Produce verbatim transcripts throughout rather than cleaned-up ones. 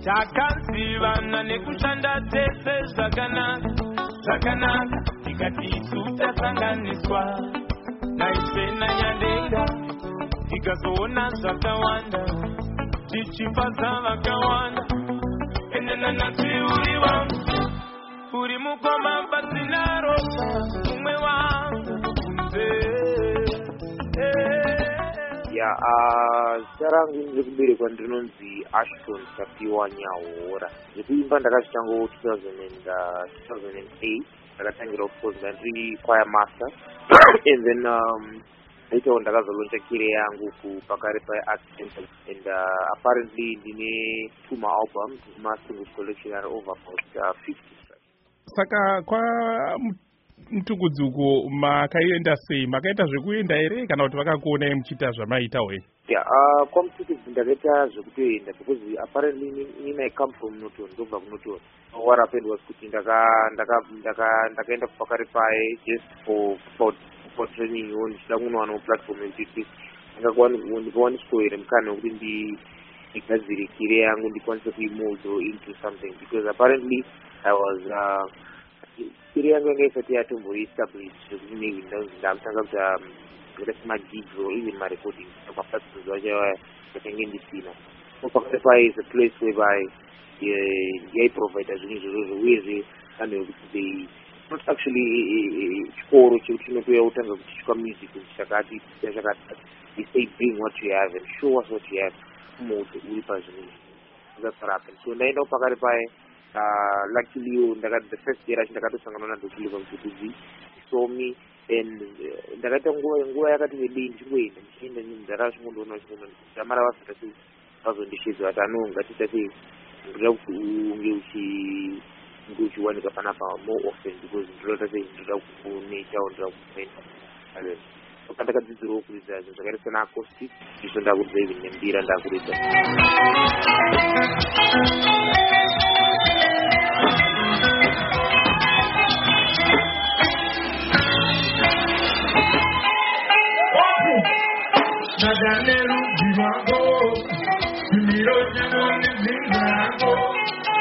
takazivana nekushanda tese zvakanaka zvakanaka tikati tutasanganiswa naise nanyandenga tikazoona zvakawanda tichifadza vakawanda enena nati uri wangu uri mukoma pasina ropa umwe wangu kunze ya sarangu ndikuberekwa ndinonzi Ashton Tapiwa Nyaora ndikuimba ndakazvitango two thousand eight ndakatangira of course ndiri choir master and then um later ndakazolauncha career yangu kupakare pa Arts Center and uh, apparently ndine two more albums my single collection are over about uh, fifty. Saka kwa mtukudzuko makaenda sei makaita zvekuenda ere kana kuti vakakuonai muchiita zvamaitawo ere? Yeah, uh, kwa mtukudzi ndakaita zvekutoenda because apparently nina I come from Noton, ndobva kuNoton. What happened was kuti ndaka ndaka ndaka ndakaenda kupakare pae just for for for training on ndakunowana mu platform yekuti ndingawaniswa mukana wekuti ndi ndigadzire career yangu ndikwanise kuimoldo into something because apparently I was uh career yangu yanga isati yatomboestablished zvekuti maybe ndamutanga kuita kuita semagigs or even marecording maplatforms acho yakanga ndisina. So pakare is a place whereby yaiprovide zvinhu izvozvo uyezve vanhu vekuti they not actually chikoro chekuti chinotouya kutanga kuchichwa music chakati chakati they say bring what you have and show us what you have moto uri pazvinhu. That's what happened. So ndaenda pakare pae uh luckily ndakati the first year ndakatosangana na Dr. Mtukudzi saw me and ndakaita nguva nguva yakati rebei ndichingoenda ndichienda ndakashingondoona chikono ndamara vasita sei vazondishedza kuti ano ngatita sei ndoda kuti unge uchi unge uchiwanika panapa more often because ndoda sei ndoda kuneita ndoda kuenda ale ndakadzidzirawo kuridza zvinhu zvakaita sena acoustic izvo ndakuridza even nembira ndakuridza. Naganelu divago, miro nyamone zingago.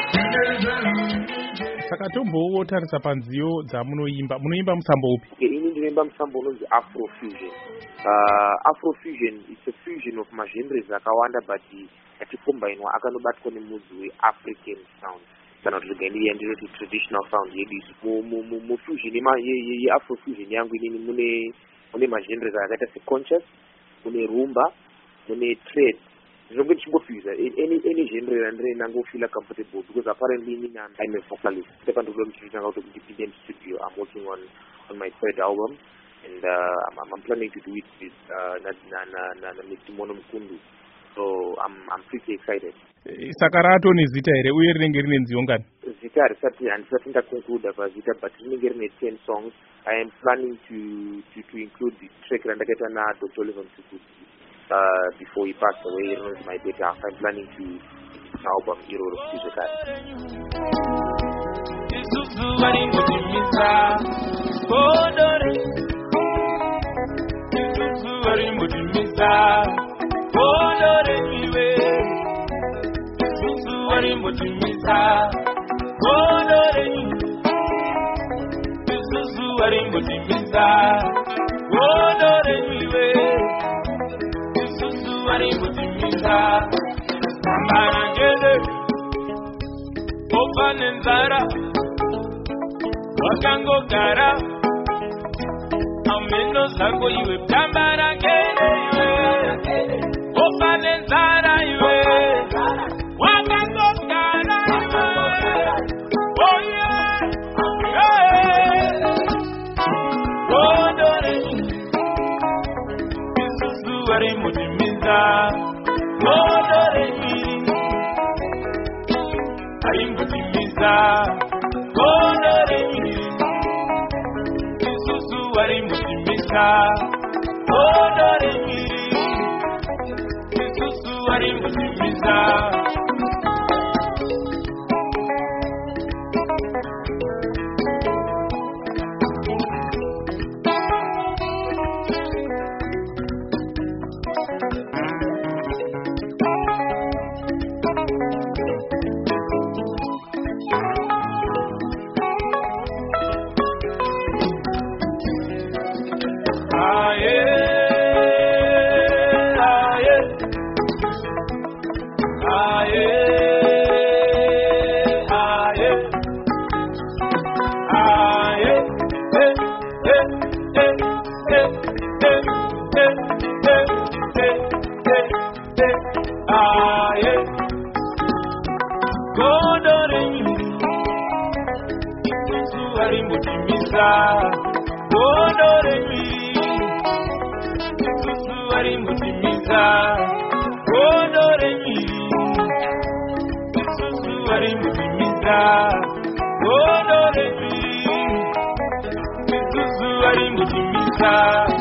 Saka tombotarisa panziyo dzamunoimba munoimba musambo upi? Ini ndinoimba musambo unonzi Afrofusion. Uh, Afrofusion is a fusion of magenres akawanda but achikombainwa akanobatwa nemudzi weAfrican sound kana kuti zvigaindiya ndinoti traditional sound yedu. Mufusion yeAfrofusion yangu inini mune mune magenres akaita seconscious, mune rumba, mune trade. Zvonge ndichingofisa any any genre randire nangofila comfortable because apparently me I'm a vocalist. Second album chitanga kuti independent studio. I'm working on on my third album and uh, I'm, I'm planning to do it with uh, na na na na Mitimono Mkundu. So I'm I'm pretty excited. Saka rato ni zita ere uye rinenge rine nziyo ngani? Zita risati handisati ndakonkluda pazita but rinenge rine ten songs. I am planning to to to include the track randakaita na Doctor Oliver Mtukudzi. Uh, before he passed away, it was my better. I'm planning to album Hero of Physical. Marangele Opanenzara Wakangogara Ameno Sango iwe Marangele iwe Opanenzara iwe Wakangogara iwe Oh yeah Odore Isusu wari mutimiza Odore Arimutimiza Odore Isusu arimutimiza Odore Isusu arimutimiza gondo renyu zuva rimbotimisa gondo renyu zuva rimbotimisa gondo renyu zuva rimbotimisa gondo renyu zuva rimbotimisa